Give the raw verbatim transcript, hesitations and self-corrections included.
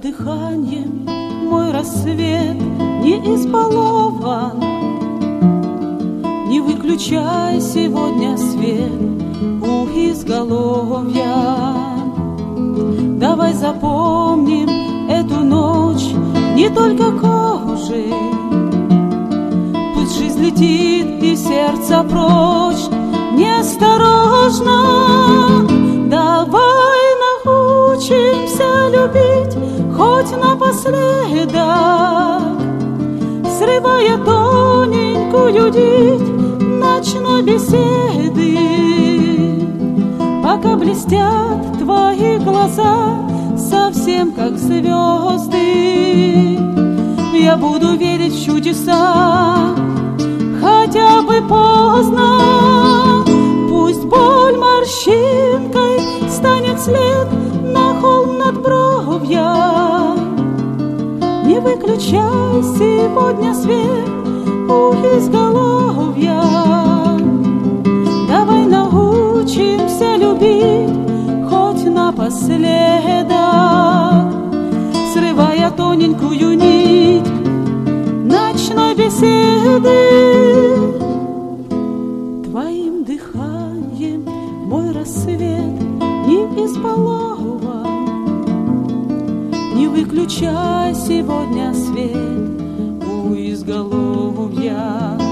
дыханием мой рассвет не избалован. Не выключай сегодня свет у изголовья. Давай запомним эту ночь не только кожей. Пусть жизнь летит и сердце прочь неосторожно. Давай научимся любить хоть напоследок, срывая тоненькую нить ночной беседы. Пока блестят твои глаза, совсем как звезды, я буду верить в чудеса, хотя бы поздно. Пусть боль морщинкой станет след на холм над бровья. Не выключай сегодня свет у изголовья. Давай научимся любить хоть напоследок, срывая тоненькую нить ночной беседы. Твоим дыханием мой рассвет не избалован. Не выключай сегодня свет у изголовья.